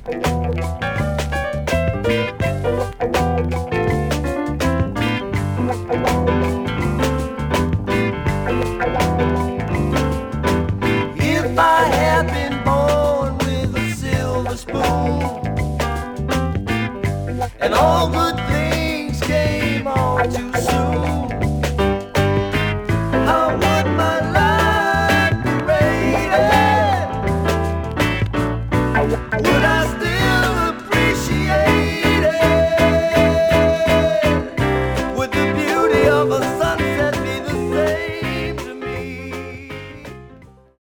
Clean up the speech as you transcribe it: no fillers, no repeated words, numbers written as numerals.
If I had been born with a silver spoon and all good things came all too soon, how would my life be rated? Would I still